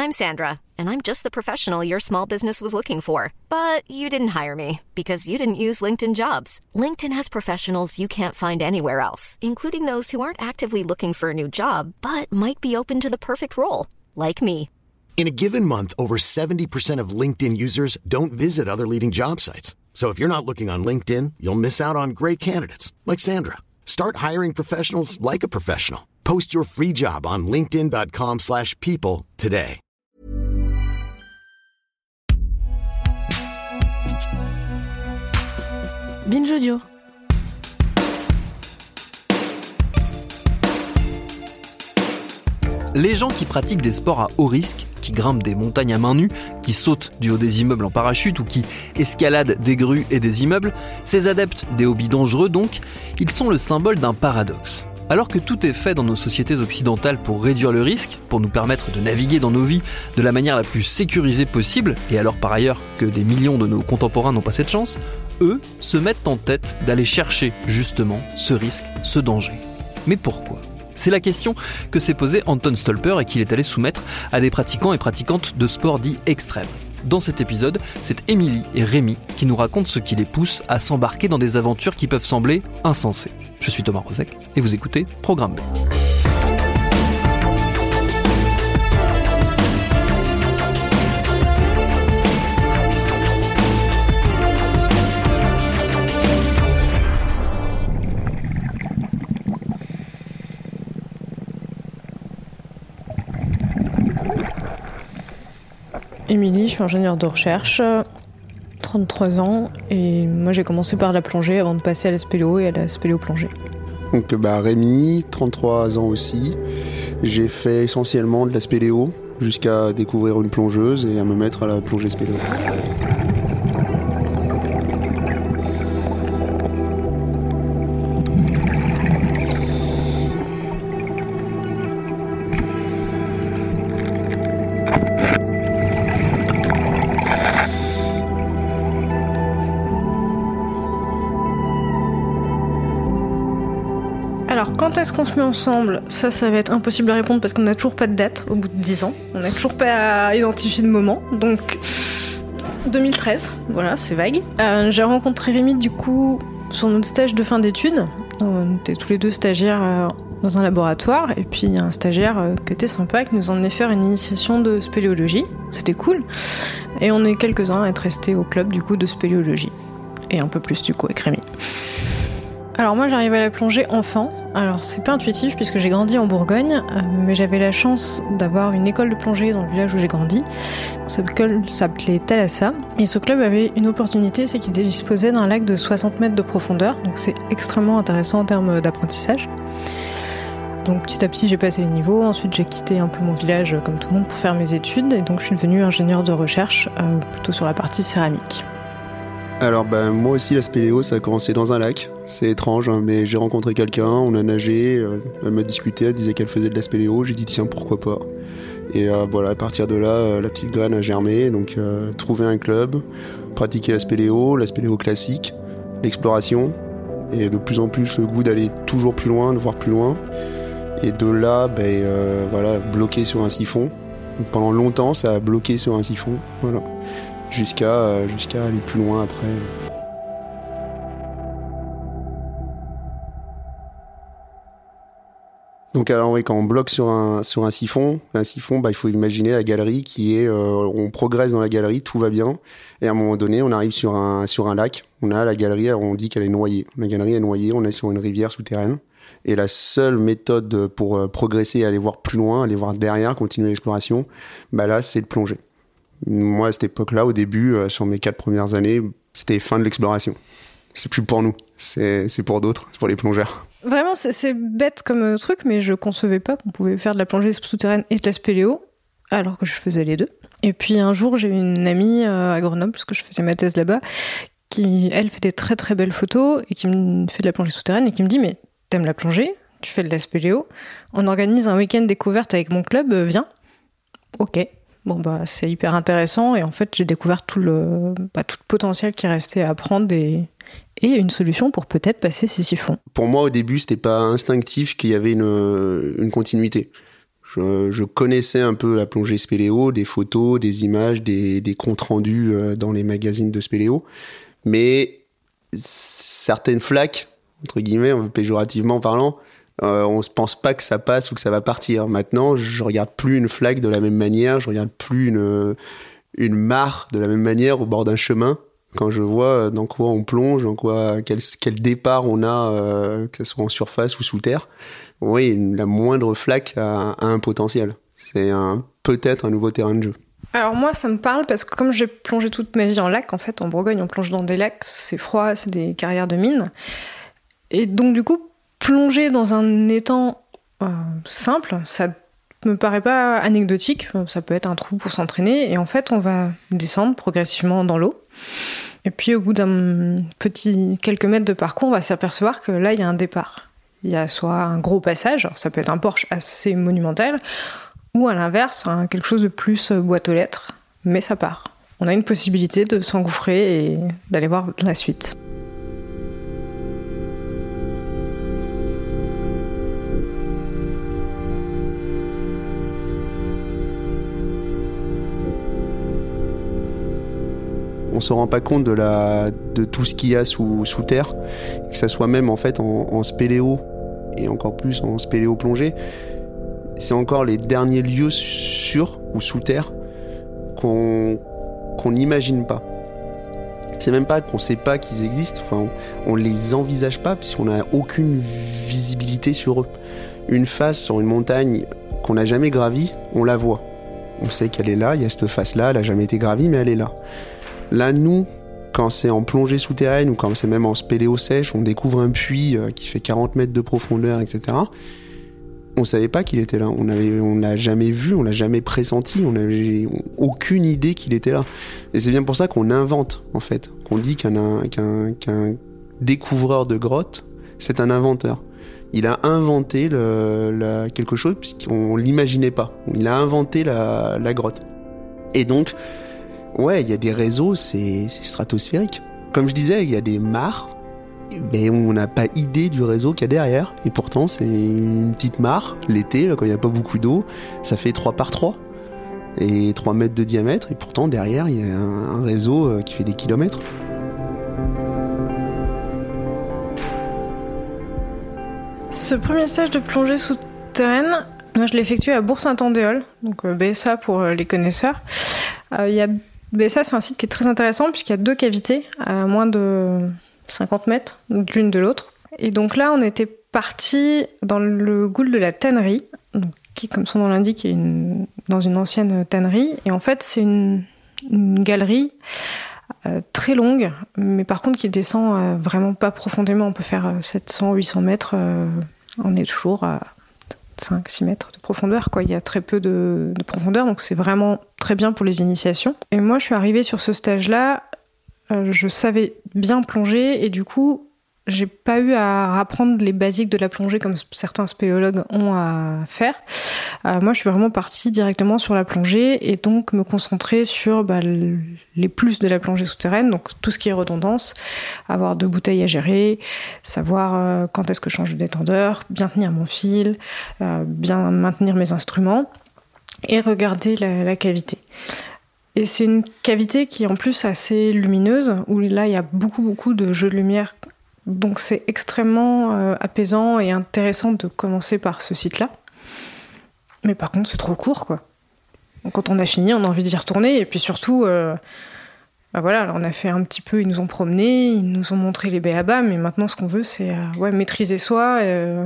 I'm Sandra, and I'm just the professional your small business was looking for. But you didn't hire me because you didn't use LinkedIn Jobs. LinkedIn has professionals you can't find anywhere else, including those who aren't actively looking for a new job, but might be open to the perfect role, like me. In a given month, over 70% of LinkedIn users don't visit other leading job sites. So if you're not looking on LinkedIn, you'll miss out on great candidates like Sandra. Start hiring professionals like a professional. Post your free job on linkedin.com/people today. Binge Audio. Les gens qui pratiquent des sports à haut risque, qui grimpent des montagnes à main nue, qui sautent du haut des immeubles en parachute ou qui escaladent des grues et des immeubles, ces adeptes des hobbies dangereux donc, ils sont le symbole d'un paradoxe. Alors que tout est fait dans nos sociétés occidentales pour réduire le risque, pour nous permettre de naviguer dans nos vies de la manière la plus sécurisée possible, et alors par ailleurs que des millions de nos contemporains n'ont pas cette chance, eux se mettent en tête d'aller chercher justement ce risque, ce danger. Mais pourquoi ? C'est la question que s'est posée Anton Stolper et qu'il est allé soumettre à des pratiquants et pratiquantes de sports dits extrêmes. Dans cet épisode, c'est Émilie et Rémi qui nous racontent ce qui les pousse à s'embarquer dans des aventures qui peuvent sembler insensées. Je suis Thomas Rozek et vous écoutez Programme B. Émilie, je suis ingénieure de recherche, 33 ans, et moi j'ai commencé par la plongée avant de passer à la spéléo et à la spéléo plongée. Donc Rémi, 33 ans aussi, j'ai fait essentiellement de la spéléo jusqu'à découvrir une plongeuse et à me mettre à la plongée spéléo. Alors, quand est-ce qu'on se met ensemble ? Ça va être impossible à répondre parce qu'on n'a toujours pas de date au bout de 10 ans. On n'a toujours pas identifié de moment. Donc, 2013, voilà, c'est vague. J'ai rencontré Rémi, du coup, sur notre stage de fin d'études. On était tous les deux stagiaires dans un laboratoire. Et puis, il y a un stagiaire qui était sympa, qui nous emmenait faire une initiation de spéléologie. C'était cool. Et on est quelques-uns à être restés au club, du coup, de spéléologie. Et un peu plus, du coup, avec Rémi. Alors moi j'arrive à la plongée enfant, alors c'est pas intuitif puisque j'ai grandi en Bourgogne, mais j'avais la chance d'avoir une école de plongée dans le village où j'ai grandi. Cette école s'appelait Thalassa, et ce club avait une opportunité, c'est qu'il disposait d'un lac de 60 mètres de profondeur, donc c'est extrêmement intéressant en termes d'apprentissage. Donc petit à petit j'ai passé les niveaux, ensuite j'ai quitté un peu mon village comme tout le monde pour faire mes études, et donc je suis devenue ingénieure de recherche, plutôt sur la partie céramique. Alors moi aussi la spéléo ça a commencé dans un lac, c'est étrange hein, mais j'ai rencontré quelqu'un, on a nagé, elle m'a discuté, elle disait qu'elle faisait de la spéléo, j'ai dit tiens pourquoi pas. Et voilà, à partir de là la petite graine a germé, donc trouver un club, pratiquer la spéléo classique, l'exploration et de plus en plus le goût d'aller toujours plus loin, de voir plus loin. Et de là voilà, bloqué sur un siphon. Donc, pendant longtemps ça a bloqué sur un siphon, voilà. Jusqu'à aller plus loin après. Donc alors oui, quand on bloque sur un siphon, il faut imaginer la galerie qui est, on progresse dans la galerie, tout va bien, et à un moment donné, on arrive sur un lac, on a la galerie, on dit qu'elle est noyée. La galerie est noyée, on est sur une rivière souterraine, et la seule méthode pour progresser et aller voir plus loin, aller voir derrière, continuer l'exploration, là c'est de plonger. Moi, à cette époque-là, au début, sur mes 4 premières années, c'était fin de l'exploration. C'est plus pour nous, c'est pour d'autres, c'est pour les plongeurs. Vraiment, c'est bête comme truc, mais je concevais pas qu'on pouvait faire de la plongée souterraine et de la spéléo, alors que je faisais les deux. Et puis un jour, j'ai eu une amie à Grenoble, parce que je faisais ma thèse là-bas, qui, elle, fait des très très belles photos, et qui me fait de la plongée souterraine, et qui me dit « Mais t'aimes la plongée ? Tu fais de la spéléo ? On organise un week-end découverte avec mon club, viens ?» Ok. Bon c'est hyper intéressant et en fait j'ai découvert tout le potentiel qui restait à apprendre et une solution pour peut-être passer ces siphons. Pour moi au début c'était pas instinctif qu'il y avait une continuité. Je connaissais un peu la plongée spéléo, des photos, des images, des comptes rendus dans les magazines de spéléo, mais certaines flaques, entre guillemets, péjorativement parlant, on ne pense pas que ça passe ou que ça va partir. Maintenant, je regarde plus une flaque de la même manière, je regarde plus une mare de la même manière au bord d'un chemin. Quand je vois dans quoi on plonge, dans quoi quel départ on a, que ce soit en surface ou sous terre, oui, la moindre flaque a un potentiel. C'est peut-être un nouveau terrain de jeu. Alors moi, ça me parle parce que comme j'ai plongé toute ma vie en lac, en fait, en Bourgogne, on plonge dans des lacs, c'est froid, c'est des carrières de mines. Et donc du coup, plonger dans un étang simple, ça me paraît pas anecdotique. Ça peut être un trou pour s'entraîner. Et en fait, on va descendre progressivement dans l'eau. Et puis au bout d'un quelques mètres de parcours, on va s'apercevoir que là, il y a un départ. Il y a soit un gros passage, alors ça peut être un porche assez monumental, ou à l'inverse, quelque chose de plus boîte aux lettres, mais ça part. On a une possibilité de s'engouffrer et d'aller voir la suite. On se rend pas compte de tout ce qu'il y a sous terre, que ça soit même en fait en spéléo, et encore plus en spéléo plongée. C'est encore les derniers lieux sur ou sous terre qu'on n'imagine pas. C'est même pas qu'on sait pas qu'ils existent, enfin, on les envisage pas puisqu'on n'a aucune visibilité sur eux. Une face sur une montagne qu'on n'a jamais gravie, on la voit. On sait qu'elle est là, il y a cette face-là, elle n'a jamais été gravie, mais elle est là. Là, nous, quand c'est en plongée souterraine ou quand c'est même en spéléo sèche, on découvre un puits qui fait 40 mètres de profondeur, etc. On savait pas qu'il était là. On l'a jamais vu, on l'a jamais pressenti, on n'avait aucune idée qu'il était là. Et c'est bien pour ça qu'on invente, en fait. Qu'on dit qu'un découvreur de grottes, c'est un inventeur. Il a inventé quelque chose puisqu'on l'imaginait pas. Il a inventé la grotte. Et donc, ouais, il y a des réseaux, c'est stratosphérique. Comme je disais, il y a des mares, mais on n'a pas idée du réseau qu'il y a derrière. Et pourtant, c'est une petite mare, l'été, là, quand il n'y a pas beaucoup d'eau, ça fait 3 par 3 et 3 mètres de diamètre. Et pourtant, derrière, il y a un réseau qui fait des kilomètres. Ce premier stage de plongée souterraine, moi, je l'ai effectué à Bourg-Saint-Andéol, donc BSA pour les connaisseurs. BSA, c'est un site qui est très intéressant puisqu'il y a 2 cavités à moins de 50 mètres l'une de l'autre. Et donc là, on était parti dans le goul de la tannerie, qui, comme son nom l'indique, est dans une ancienne tannerie. Et en fait, c'est une galerie très longue, mais par contre qui descend vraiment pas profondément. On peut faire 700-800 mètres. On est toujours à 5-6 mètres de profondeur, quoi. Il y a très peu de profondeur, donc c'est vraiment très bien pour les initiations. Et moi, je suis arrivée sur ce stage-là, je savais bien plonger, et du coup, j'ai pas eu à apprendre les basiques de la plongée comme certains spéléologues ont à faire. Moi, je suis vraiment partie directement sur la plongée et donc me concentrer sur les plus de la plongée souterraine, donc tout ce qui est redondance, avoir 2 bouteilles à gérer, savoir quand est-ce que je change de détendeur, bien tenir mon fil, bien maintenir mes instruments et regarder la cavité. Et c'est une cavité qui est en plus assez lumineuse, où là, il y a beaucoup de jeux de lumière. Donc c'est extrêmement apaisant et intéressant de commencer par ce site-là. Mais par contre, c'est trop court, quoi. Donc, quand on a fini, on a envie d'y retourner. Et puis surtout, voilà, alors on a fait un petit peu, ils nous ont promenés, ils nous ont montré les b.a-ba, mais maintenant, ce qu'on veut, c'est maîtriser soi,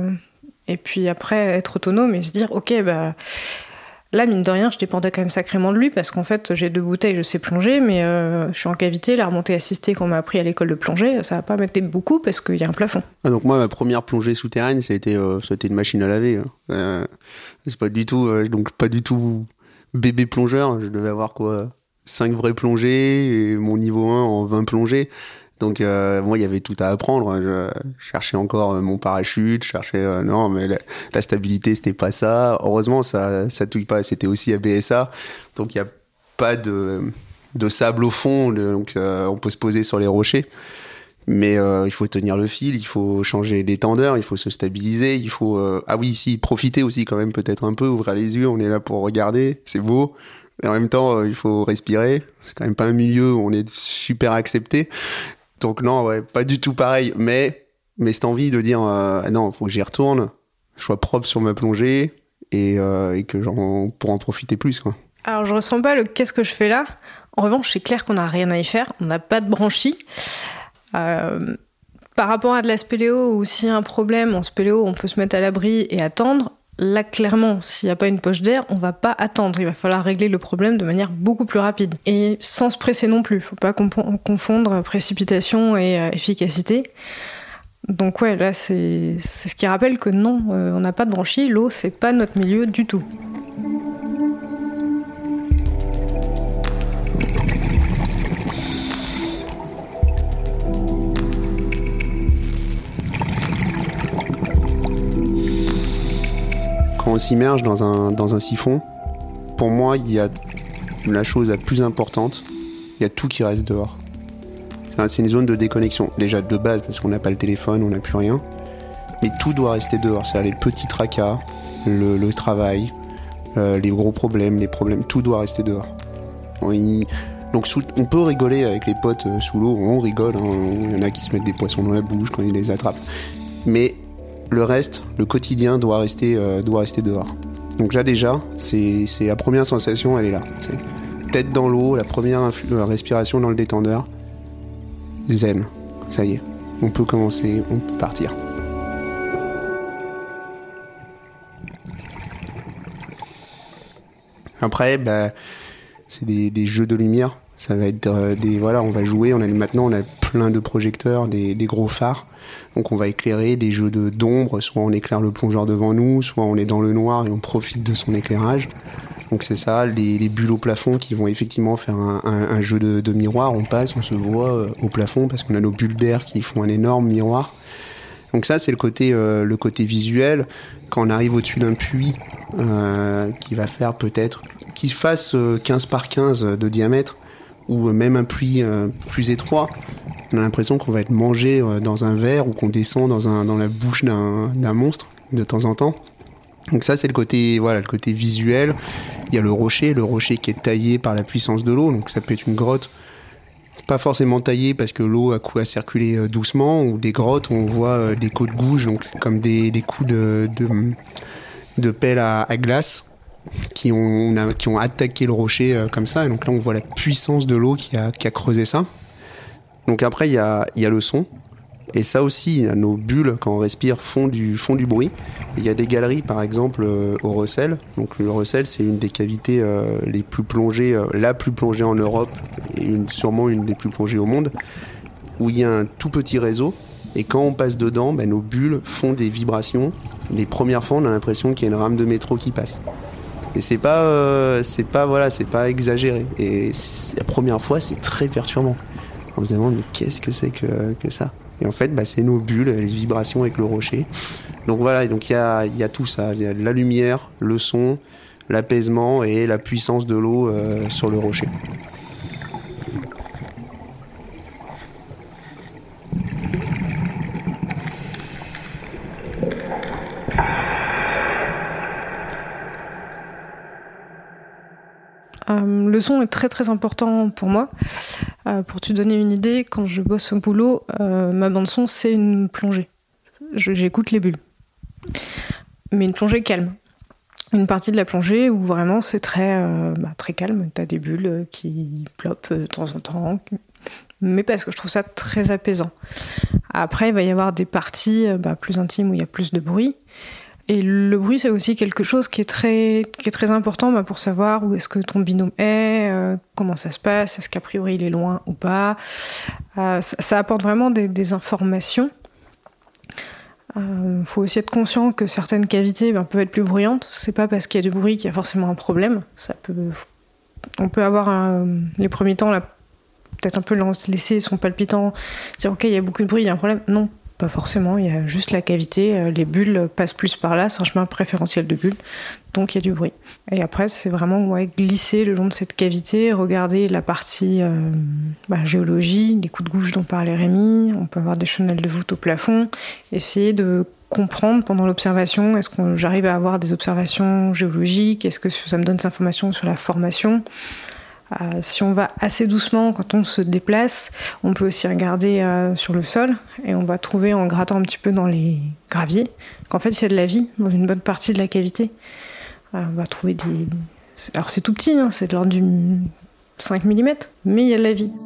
et puis après, être autonome et se dire, ok, là, mine de rien, je dépendais quand même sacrément de lui, parce qu'en fait, j'ai 2 bouteilles, je sais plonger, mais je suis en cavité, la remontée assistée qu'on m'a appris à l'école de plongée, ça va pas m'aider beaucoup, parce qu'il y a un plafond. Ah, donc moi, ma première plongée souterraine, ça a été une machine à laver. C'est pas du tout, pas du tout bébé plongeur. Je devais avoir 5 vraies plongées, et mon niveau 1 en 20 plongées. Donc moi, il y avait tout à apprendre. Je cherchais encore mon parachute, non, mais la stabilité, c'était pas ça. Heureusement, ça touille pas. C'était aussi à BSA, donc il y a pas de sable au fond, donc on peut se poser sur les rochers. Mais il faut tenir le fil, il faut changer l'étendeur, il faut se stabiliser, il faut profiter aussi quand même peut-être un peu, ouvrir les yeux, on est là pour regarder, c'est beau. Mais en même temps, il faut respirer. C'est quand même pas un milieu où on est super accepté. Donc non, ouais, pas du tout pareil. Mais cette envie de dire non, faut que j'y retourne, je sois propre sur ma plongée et que pour en profiter plus, quoi. Alors je ressens pas le qu'est-ce que je fais là. En revanche, c'est clair qu'on n'a rien à y faire. On n'a pas de branchie. Par rapport à de la spéléo, où s'il y a un problème en spéléo, on peut se mettre à l'abri et attendre. Là, clairement, s'il n'y a pas une poche d'air, on va pas attendre. Il va falloir régler le problème de manière beaucoup plus rapide. Et sans se presser non plus. Faut pas confondre précipitation et efficacité. Donc ouais, là, c'est ce qui rappelle que non, on n'a pas de branchie. L'eau, c'est pas notre milieu du tout. Quand on s'immerge dans un siphon, pour moi, il y a la chose la plus importante, il y a tout qui reste dehors. C'est une zone de déconnexion, déjà de base, parce qu'on n'a pas le téléphone, on n'a plus rien. Mais tout doit rester dehors, c'est-à-dire les petits tracas, le travail, les gros problèmes, tout doit rester dehors. Donc on peut rigoler avec les potes sous l'eau, on rigole, hein, il y en a qui se mettent des poissons dans la bouche quand ils les attrapent. Mais le reste, le quotidien doit rester dehors. Donc là déjà, c'est la première sensation, elle est là. C'est tête dans l'eau, la première respiration dans le détendeur. Zen, ça y est, on peut commencer, on peut partir. Après, c'est des jeux de lumière. Ça va être on va jouer. Maintenant, on a plein de projecteurs, des gros phares. Donc, on va éclairer des jeux d'ombre. Soit on éclaire le plongeur devant nous, soit on est dans le noir et on profite de son éclairage. Donc, c'est ça, les bulles au plafond qui vont effectivement faire un jeu de miroir. On passe, on se voit au plafond parce qu'on a nos bulles d'air qui font un énorme miroir. Donc ça, c'est le côté visuel. Quand on arrive au-dessus d'un puits qui va faire peut-être, qu'il fasse 15 par 15 de diamètre, ou même un puits plus étroit, on a l'impression qu'on va être mangé dans un verre ou qu'on descend dans la bouche d'un monstre de temps en temps. Donc ça, c'est le côté visuel. Il y a le rocher qui est taillé par la puissance de l'eau, donc ça peut être une grotte pas forcément taillée parce que l'eau a circulé doucement, ou des grottes où on voit des coups de gouge, donc comme des coups de pelle à glace qui ont attaqué le rocher comme ça, et donc là on voit la puissance de l'eau qui a creusé ça. Donc après il y a le son, et ça aussi, nos bulles quand on respire font du bruit. Il y a des galeries par exemple au Ressel. Donc le Ressel, c'est une des cavités les plus plongées, la plus plongée en Europe et sûrement une des plus plongées au monde, où il y a un tout petit réseau, et quand on passe dedans, nos bulles font des vibrations. Les premières fois, on a l'impression qu'il y a une rame de métro qui passe. Et c'est pas exagéré. Et la première fois, c'est très perturbant. On se demande, mais qu'est-ce que c'est que ça ? Et en fait, c'est nos bulles, les vibrations avec le rocher. Donc voilà, donc il y a tout ça. Il y a la lumière, le son, l'apaisement et la puissance de l'eau sur le rocher. Le son est très très important pour moi. Pour te donner une idée, quand je bosse au boulot, ma bande son c'est une plongée. J'écoute les bulles. Mais une plongée calme. Une partie de la plongée où vraiment c'est très calme. T'as des bulles qui plopent de temps en temps. Mais parce que je trouve ça très apaisant. Après, il va y avoir des parties plus intimes où il y a plus de bruit. Et le bruit, c'est aussi quelque chose qui est très important pour savoir où est-ce que ton binôme est, comment ça se passe, est-ce qu'a priori il est loin ou pas. Ça apporte vraiment des informations. Faut aussi être conscient que certaines cavités peuvent être plus bruyantes. C'est pas parce qu'il y a du bruit qu'il y a forcément un problème. On peut avoir les premiers temps, là, peut-être un peu laisser son palpitant, dire ok, il y a beaucoup de bruit, il y a un problème. Non. Pas forcément, il y a juste la cavité, les bulles passent plus par là, c'est un chemin préférentiel de bulles, donc il y a du bruit. Et après, c'est vraiment glisser le long de cette cavité, regarder la partie géologie, les coups de gouge dont parlait Rémi. On peut avoir des chenelles de voûte au plafond. Essayer de comprendre pendant l'observation, est-ce que j'arrive à avoir des observations géologiques? Est-ce que ça me donne des informations sur la formation? Si on va assez doucement quand on se déplace, on peut aussi regarder sur le sol et on va trouver en grattant un petit peu dans les graviers qu'en fait il y a de la vie dans une bonne partie de la cavité. On va trouver alors c'est tout petit, hein, c'est de l'ordre du 5 mm, mais il y a de la vie.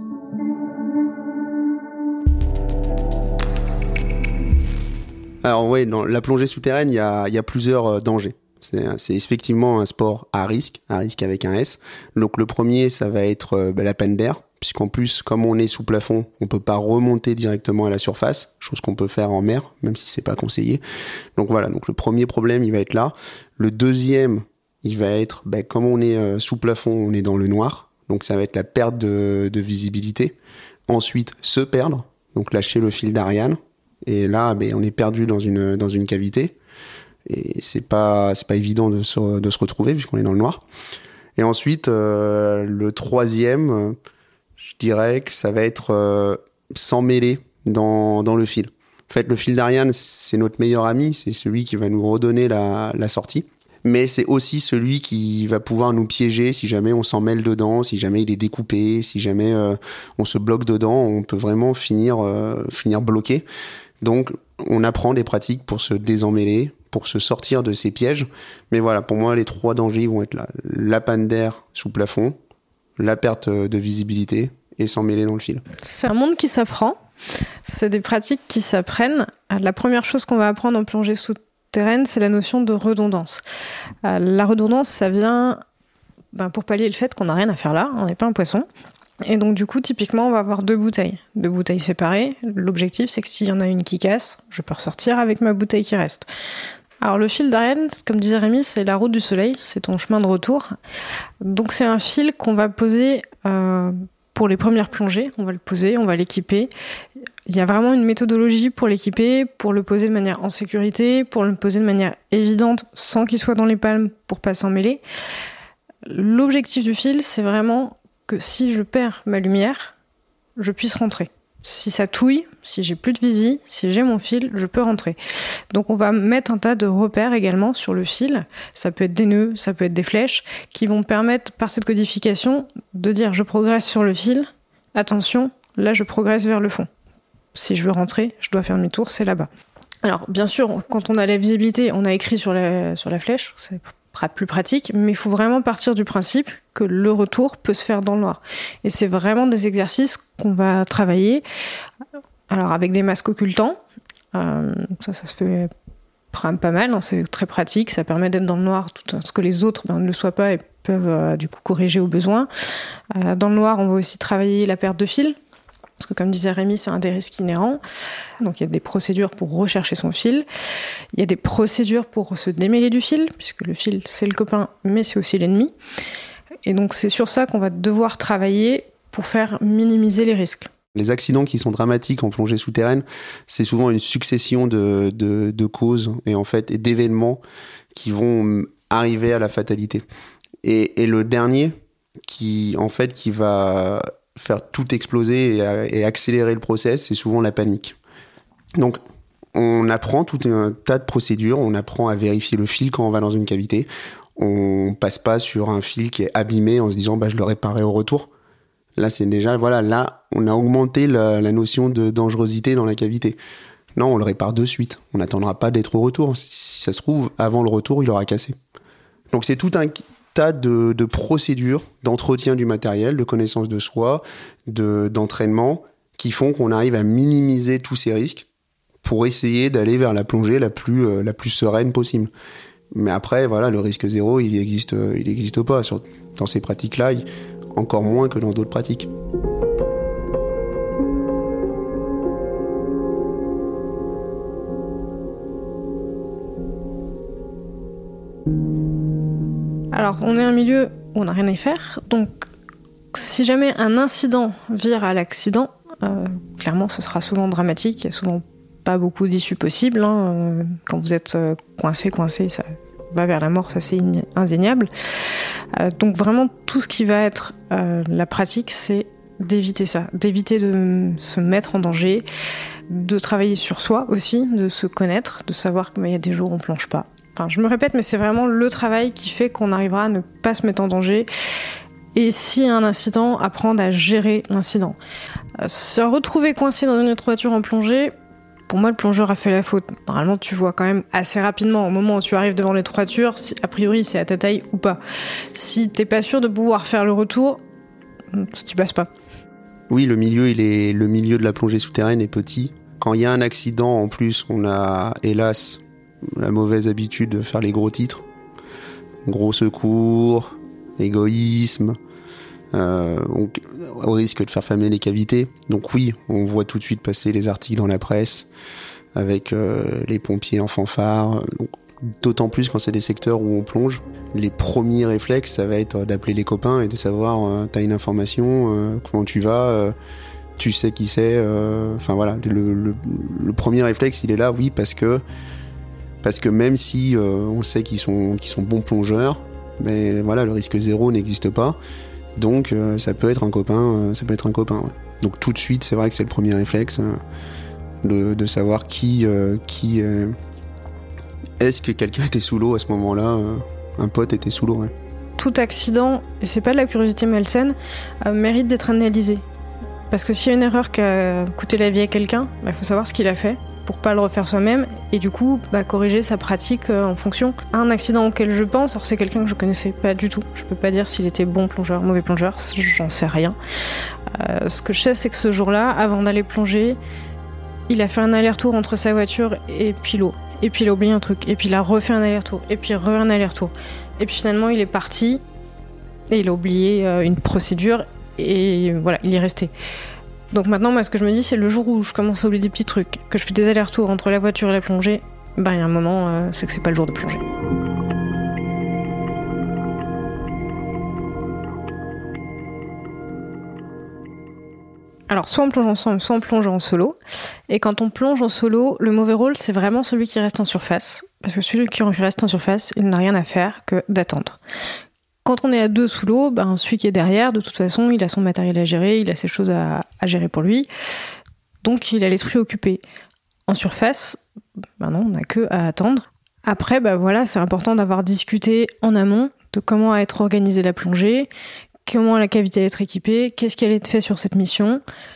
Alors oui, dans la plongée souterraine, il y a plusieurs dangers. C'est effectivement un sport à risque avec un S. Donc le premier, ça va être la panne d'air, puisqu'en plus, comme on est sous plafond, on peut pas remonter directement à la surface, chose qu'on peut faire en mer, même si c'est pas conseillé. Donc voilà, donc le premier problème, il va être là. Le deuxième, il va être, comme on est sous plafond, on est dans le noir, donc ça va être la perte de visibilité. Ensuite, se perdre, donc lâcher le fil d'Ariane, et là, on est perdu dans une cavité. Et c'est pas évident de se retrouver puisqu'on est dans le noir. Et ensuite, le troisième, je dirais que ça va être s'emmêler dans le fil. En fait, le fil d'Ariane, c'est notre meilleur ami, c'est celui qui va nous redonner la sortie. Mais c'est aussi celui qui va pouvoir nous piéger si jamais on s'en mêle dedans, si jamais il est découpé, si jamais on se bloque dedans, on peut vraiment finir bloqué. Donc, on apprend des pratiques pour se désemmêler, pour se sortir de ces pièges. Mais voilà, pour moi, les 3 dangers vont être là. La panne d'air sous plafond, la perte de visibilité et s'emmêler dans le fil. C'est un monde qui s'apprend. C'est des pratiques qui s'apprennent. La première chose qu'on va apprendre en plongée souterraine, c'est la notion de redondance. La redondance, ça vient pour pallier le fait qu'on n'a rien à faire là, on n'est pas un poisson. Et donc du coup, typiquement, on va avoir 2 bouteilles séparées. L'objectif, c'est que s'il y en a une qui casse, je peux ressortir avec ma bouteille qui reste. Alors le fil d'Ariane, comme disait Rémi, c'est la route du soleil, c'est ton chemin de retour. Donc c'est un fil qu'on va poser pour les premières plongées. On va le poser, on va l'équiper. Il y a vraiment une méthodologie pour l'équiper, pour le poser de manière en sécurité, pour le poser de manière évidente, sans qu'il soit dans les palmes, pour pas s'en mêler. L'objectif du fil, c'est vraiment que si je perds ma lumière, je puisse rentrer. Si ça touille, si j'ai plus de visie, si j'ai mon fil, je peux rentrer. Donc on va mettre un tas de repères également sur le fil. Ça peut être des nœuds, ça peut être des flèches, qui vont permettre, par cette codification, de dire je progresse sur le fil, attention, là je progresse vers le fond. Si je veux rentrer, je dois faire demi-tour, c'est là-bas. Alors bien sûr, quand on a la visibilité, on a écrit sur la flèche, c'est plus pratique, mais il faut vraiment partir du principe que le retour peut se faire dans le noir. Et c'est vraiment des exercices qu'on va travailler, alors avec des masques occultants, ça se fait pas mal, hein, c'est très pratique, ça permet d'être dans le noir tout ce que les autres ne le soient pas et peuvent du coup corriger au besoin. Dans le noir, on va aussi travailler la perte de fil, parce que comme disait Rémi, c'est un des risques inhérents. Donc il y a des procédures pour rechercher son fil. Il y a des procédures pour se démêler du fil, puisque le fil, c'est le copain, mais c'est aussi l'ennemi. Et donc c'est sur ça qu'on va devoir travailler pour faire minimiser les risques. Les accidents qui sont dramatiques en plongée souterraine, c'est souvent une succession de causes et en fait d'événements qui vont arriver à la fatalité. Et le dernier qui va faire tout exploser et accélérer le process, c'est souvent la panique. Donc, on apprend tout un tas de procédures, on apprend à vérifier le fil quand on va dans une cavité, on passe pas sur un fil qui est abîmé en se disant je le réparerai au retour. Là, c'est déjà, là, on a augmenté la notion de dangerosité dans la cavité. Non, on le répare de suite, on n'attendra pas d'être au retour. Si ça se trouve, avant le retour, il aura cassé. Donc, c'est tout un tas de procédures d'entretien du matériel, de connaissance de soi, d'entraînement, qui font qu'on arrive à minimiser tous ces risques pour essayer d'aller vers la plongée la plus sereine possible. Mais après, le risque zéro, il existe pas. Dans ces pratiques-là, encore moins que dans d'autres pratiques. Alors, on est un milieu où on n'a rien à y faire, donc si jamais un incident vire à l'accident, clairement ce sera souvent dramatique, il n'y a souvent pas beaucoup d'issues possibles. Quand vous êtes coincé, va vers la mort, ça c'est indéniable. Donc vraiment, tout ce qui va être la pratique, c'est d'éviter ça, d'éviter de se mettre en danger, de travailler sur soi aussi, de se connaître, de savoir qu'il y a des jours où on plonge pas. Enfin, je me répète, mais c'est vraiment le travail qui fait qu'on arrivera à ne pas se mettre en danger. Et s'il y a un incident, apprendre à gérer l'incident. Se retrouver coincé dans une autre voiture en plongée, pour moi, le plongeur a fait la faute. Normalement, tu vois quand même assez rapidement, au moment où tu arrives devant les voitures, si a priori c'est à ta taille ou pas. Si t'es pas sûr de pouvoir faire le retour, tu passes pas. Oui, le milieu de la plongée souterraine est petit. Quand il y a un accident, en plus, on a, hélas, la mauvaise habitude de faire les gros titres. Gros secours, égoïsme, au risque de faire fermer les cavités. Donc oui, on voit tout de suite passer les articles dans la presse avec les pompiers en fanfare. Donc, d'autant plus quand c'est des secteurs où on plonge. Les premiers réflexes, ça va être d'appeler les copains et de savoir t'as une information, comment tu vas, tu sais qui c'est. Enfin voilà, le premier réflexe, il est là, oui, parce que même si on sait qu'ils sont bons plongeurs, mais voilà, le risque zéro n'existe pas. Donc ça peut être un copain, ouais. Donc tout de suite, c'est vrai que c'est le premier réflexe de savoir qui est-ce que quelqu'un était sous l'eau à ce moment-là. Un pote était sous l'eau, ouais. Tout accident, et c'est pas de la curiosité malsaine, mérite d'être analysé. Parce que s'il y a une erreur qui a coûté la vie à quelqu'un, il faut savoir ce qu'il a fait pour pas le refaire soi-même et du coup corriger sa pratique en fonction. Un accident auquel je pense, alors c'est quelqu'un que je connaissais pas du tout. Je peux pas dire s'il était bon plongeur, mauvais plongeur, j'en sais rien. Ce que je sais, c'est que ce jour-là, avant d'aller plonger, il a fait un aller-retour entre sa voiture et puis l'eau. Et puis il a oublié un truc, et puis il a refait un aller-retour, et puis un aller-retour. Et puis finalement il est parti, et il a oublié une procédure, et voilà, il est resté. Donc maintenant, moi ce que je me dis, c'est le jour où je commence à oublier des petits trucs, que je fais des allers-retours entre la voiture et la plongée, il y a un moment, c'est que c'est pas le jour de plonger. Alors, soit on plonge ensemble, soit on plonge en solo. Et quand on plonge en solo, le mauvais rôle, c'est vraiment celui qui reste en surface. Parce que celui qui reste en surface, il n'a rien à faire que d'attendre. Quand on est à deux sous l'eau, celui qui est derrière, de toute façon, il a son matériel à gérer, il a ses choses à gérer pour lui. Donc, il a l'esprit occupé. En surface, non, on n'a que à attendre. Après, c'est important d'avoir discuté en amont de comment être organisée la plongée, comment la cavité allait être équipée, qu'est-ce qui allait être fait sur cette mission.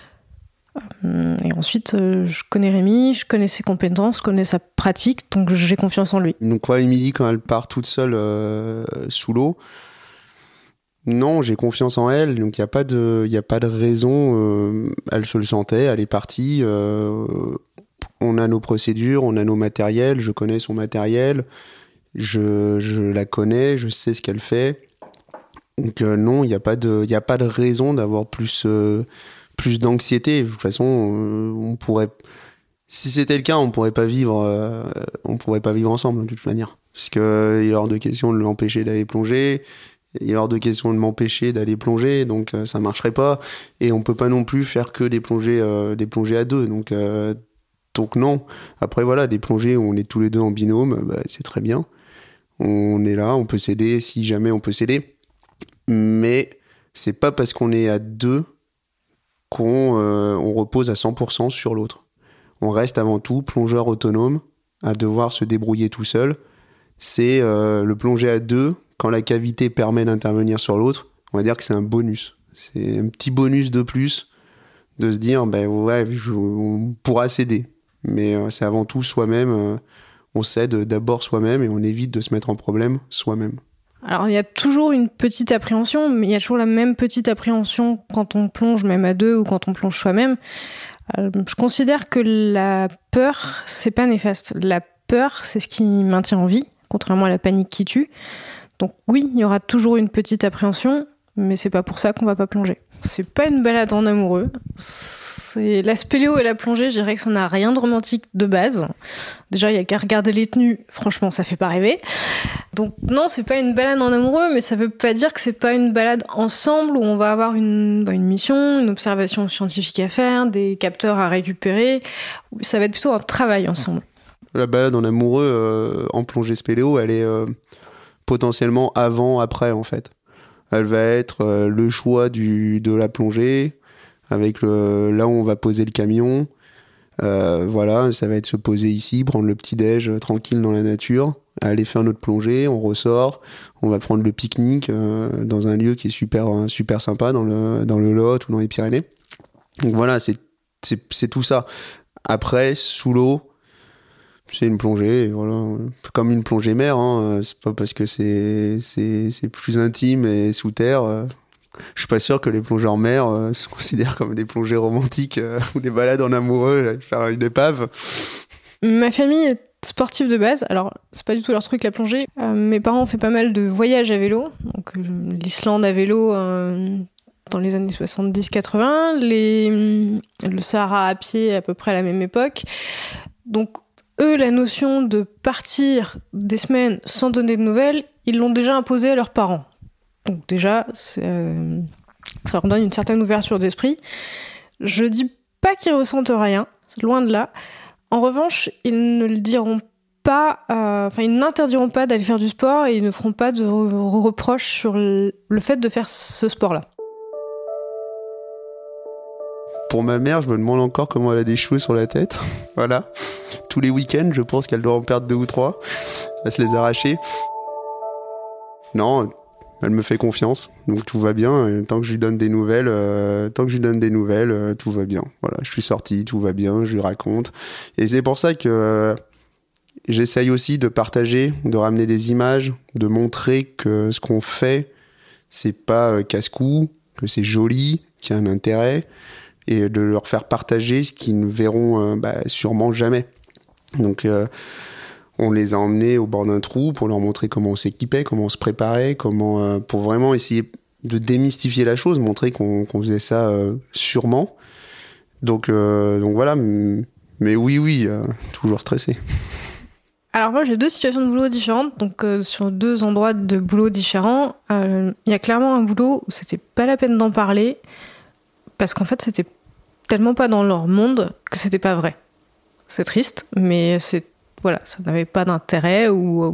Et ensuite, je connais Rémi, je connais ses compétences, je connais sa pratique, donc j'ai confiance en lui. Donc Émilie, quand elle part toute seule sous l'eau, non, j'ai confiance en elle, donc il n'y a pas de raison. Elle se le sentait, elle est partie. On a nos procédures, on a nos matériels, je connais son matériel, je la connais, je sais ce qu'elle fait. Donc non, il n'y a pas de raison d'avoir plus d'anxiété. De toute façon, on pourrait, si c'était le cas, on pourrait pas vivre ensemble de toute manière. Parce que il est hors de question de l'empêcher d'aller plonger, il est hors de question de m'empêcher d'aller plonger, donc ça marcherait pas. Et on peut pas non plus faire que des plongées à deux. Donc non. Après voilà, des plongées où on est tous les deux en binôme, c'est très bien. On est là, on peut s'aider si jamais on peut s'aider. Mais c'est pas parce qu'on est à deux qu'on repose à 100% sur l'autre. On reste avant tout plongeur autonome, à devoir se débrouiller tout seul. C'est le plonger à deux, quand la cavité permet d'intervenir sur l'autre, on va dire que c'est un bonus. C'est un petit bonus de plus, de se dire, on pourra s'aider. Mais c'est avant tout soi-même, on s'aide d'abord soi-même et on évite de se mettre en problème soi-même. Alors, il y a toujours une petite appréhension, mais il y a toujours la même petite appréhension quand on plonge même à deux ou quand on plonge soi-même. Je considère que la peur, c'est pas néfaste. La peur, c'est ce qui maintient en vie, contrairement à la panique qui tue. Donc oui, il y aura toujours une petite appréhension, mais c'est pas pour ça qu'on va pas plonger. C'est pas une balade en amoureux. La spéléo et la plongée, je dirais que ça n'a rien de romantique de base. Déjà, il y a qu'à regarder les tenues. Franchement, ça fait pas rêver. Donc non, c'est pas une balade en amoureux, mais ça veut pas dire que c'est pas une balade ensemble où on va avoir une mission, une observation scientifique à faire, des capteurs à récupérer. Ça va être plutôt un travail ensemble. La balade en amoureux en plongée spéléo, elle est potentiellement avant, après en fait. Elle va être le choix de la plongée, avec là où on va poser le camion. Voilà, ça va être se poser ici, prendre le petit-déj tranquille dans la nature, aller faire notre plongée, on ressort, on va prendre le pique-nique dans un lieu qui est super sympa dans le Lot ou dans les Pyrénées. Donc voilà, c'est tout ça. Après, sous l'eau, c'est une plongée, voilà, comme une plongée mer, hein. C'est pas parce que c'est plus intime et sous terre. Je suis pas sûr que les plongeurs en mer se considèrent comme des plongées romantiques ou des balades en amoureux, faire une épave. Ma famille est sportive de base, alors c'est pas du tout leur truc la plongée. Mes parents ont fait pas mal de voyages à vélo, donc l'Islande à vélo dans les années 70-80, le Sahara à pied à peu près à la même époque. Donc eux, la notion de partir des semaines sans donner de nouvelles, ils l'ont déjà imposée à leurs parents. Donc déjà, ça leur donne une certaine ouverture d'esprit. Je dis pas qu'ils ressentent rien, loin de là. En revanche, ils ne le diront pas, ils n'interdiront pas d'aller faire du sport et ils ne feront pas de reproches sur le fait de faire ce sport-là. Pour ma mère, je me demande encore comment elle a des cheveux sur la tête. Voilà. Tous les week-ends, je pense qu'elle doit en perdre 2 ou 3. Elle va se les arracher. Non, elle me fait confiance, donc tout va bien. Tant que je lui donne des nouvelles, tout va bien. Voilà, je suis sorti, tout va bien, je lui raconte. Et c'est pour ça que j'essaye aussi de partager, de ramener des images, de montrer que ce qu'on fait, c'est pas casse-cou, que c'est joli, qu'il y a un intérêt, et de leur faire partager ce qu'ils ne verront sûrement jamais. Donc on les a emmenés au bord d'un trou pour leur montrer comment on s'équipait, comment on se préparait, pour vraiment essayer de démystifier la chose, montrer qu'on faisait ça sûrement. Donc voilà, mais oui, toujours stressé. Alors moi j'ai 2 situations de boulot différentes, donc sur 2 endroits de boulot différents. Il y a clairement un boulot où c'était pas la peine d'en parler, parce qu'en fait c'était tellement pas dans leur monde que c'était pas vrai. C'est triste, mais ça n'avait pas d'intérêt.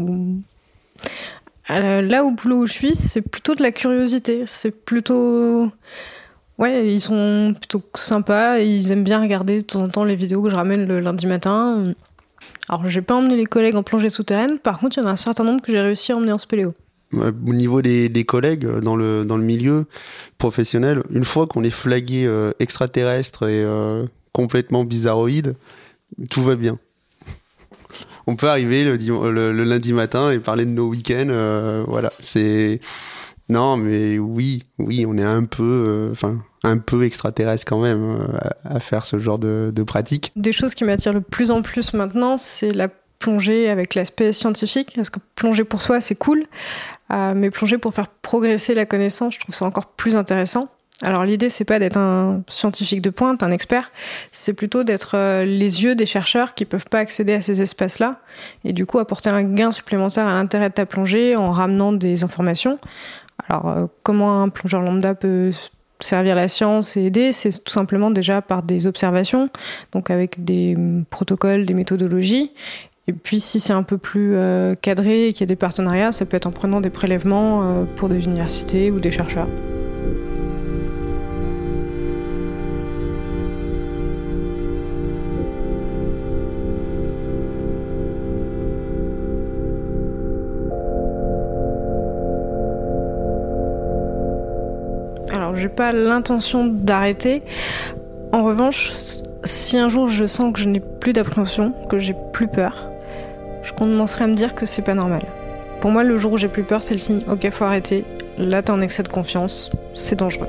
Là, au boulot où je suis, c'est plutôt de la curiosité. C'est plutôt... Ouais, ils sont plutôt sympas. Et ils aiment bien regarder de temps en temps les vidéos que je ramène le lundi matin. Alors, j'ai pas emmené les collègues en plongée souterraine. Par contre, il y en a un certain nombre que j'ai réussi à emmener en spéléo. Au niveau des collègues dans le milieu professionnel, une fois qu'on est flagué extraterrestre et complètement bizarroïde, tout va bien. On peut arriver le lundi matin et parler de nos week-ends. Voilà, c'est... Non, mais oui, on est un peu extraterrestre quand même à faire ce genre de pratique. Des choses qui m'attirent de plus en plus maintenant, c'est la plongée avec l'aspect scientifique. Parce que plonger pour soi, c'est cool. Mais plonger pour faire progresser la connaissance, je trouve ça encore plus intéressant. Alors l'idée, c'est pas d'être un scientifique de pointe, un expert, c'est plutôt d'être les yeux des chercheurs qui peuvent pas accéder à ces espaces-là, et du coup apporter un gain supplémentaire à l'intérêt de ta plongée en ramenant des informations. Alors comment un plongeur lambda peut servir la science et aider, c'est tout simplement déjà par des observations, donc avec des protocoles, des méthodologies. Et puis si c'est un peu plus cadré et qu'il y a des partenariats, ça peut être en prenant des prélèvements pour des universités ou des chercheurs. Alors, j'ai pas l'intention d'arrêter. En revanche, si un jour je sens que je n'ai plus d'appréhension, que j'ai plus peur, je commencerai à me dire que c'est pas normal. Pour moi, le jour où j'ai plus peur, c'est le signe. Ok, faut arrêter. Là, t'es en excès de confiance. C'est dangereux.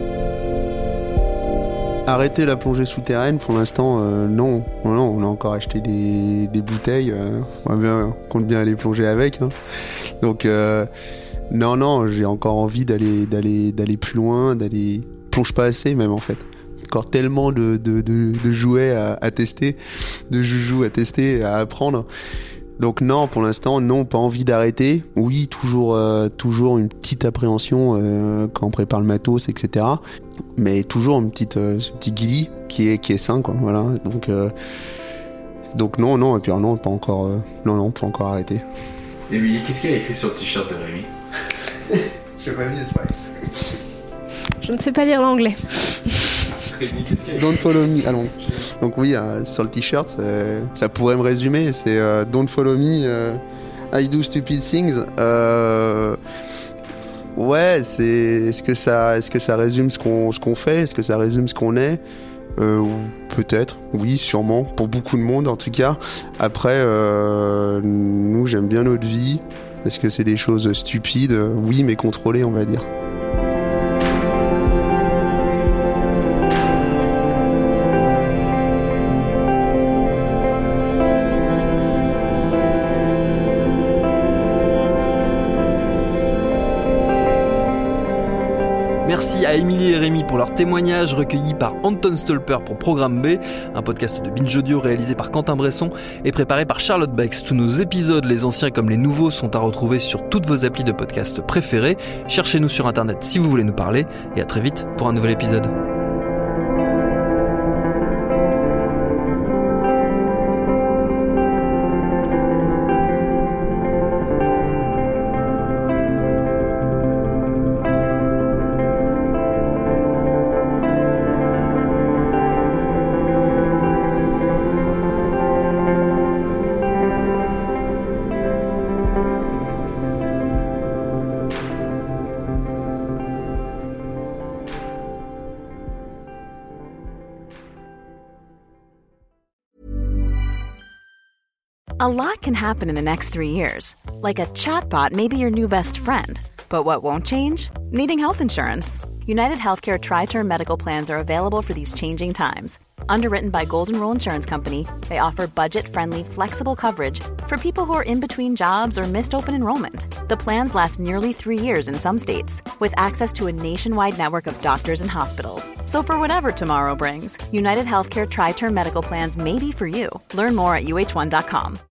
Arrêter la plongée souterraine, pour l'instant, non. On a encore acheté des bouteilles. On compte bien aller plonger avec. Hein. Donc, non, j'ai encore envie d'aller plus loin, plonge pas assez même en fait. Encore tellement de jouets à tester, de joujous à tester, à apprendre. Donc non, pour l'instant, non, pas envie d'arrêter. Oui, toujours une petite appréhension quand on prépare le matos, etc. Mais toujours ce petit guilly qui est sain, quoi. Voilà. Donc Donc non, et puis non, pas encore arrêté. Émilie, qu'est-ce qu'il y a écrit sur le t-shirt de Rémi? J'ai pas vu, c'est vrai. Je ne sais pas lire l'anglais. Rémi, qu'est-ce qu'il y a écrit? Don't follow me. Allons. Donc oui, sur le t-shirt, ça pourrait me résumer. C'est Don't follow me, I do stupid things. Ouais, est-ce que ça résume ce qu'on fait? Est-ce que ça résume ce qu'on est? Peut-être, oui, sûrement, pour beaucoup de monde en tout cas. Après, nous, j'aime bien notre vie. Est-ce que c'est des choses stupides? Oui, mais contrôlées, on va dire. Merci à Émilie et Rémi pour leur témoignage recueilli par Anton Stolper pour Programme B, un podcast de Binge Audio réalisé par Quentin Bresson et préparé par Charlotte Bex. Tous nos épisodes, les anciens comme les nouveaux, sont à retrouver sur toutes vos applis de podcast préférés. Cherchez-nous sur internet si vous voulez nous parler et à très vite pour un nouvel épisode. A lot can happen in the next 3 years. Like a chatbot may be your new best friend. But what won't change? Needing health insurance. United Healthcare Tri-Term Medical Plans are available for these changing times. Underwritten by Golden Rule Insurance Company, they offer budget-friendly, flexible coverage for people who are in between jobs or missed open enrollment. The plans last nearly 3 years in some states, with access to a nationwide network of doctors and hospitals. So for whatever tomorrow brings, United Healthcare Tri-Term Medical Plans may be for you. Learn more at uh1.com.